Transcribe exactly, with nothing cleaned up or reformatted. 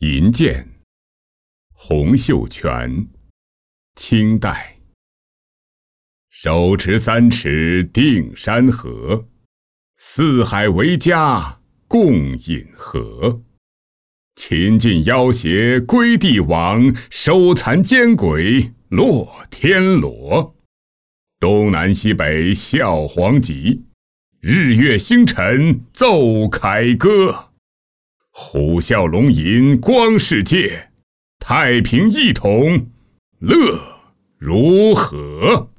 银剑，洪秀全，清代。手持三尺定山河，四海为家共饮和。秦晋要挟归帝王，收残奸诡落天罗。东南西北效皇极，日月星辰奏凯歌。虎啸龙吟光世界，太平一统乐如何？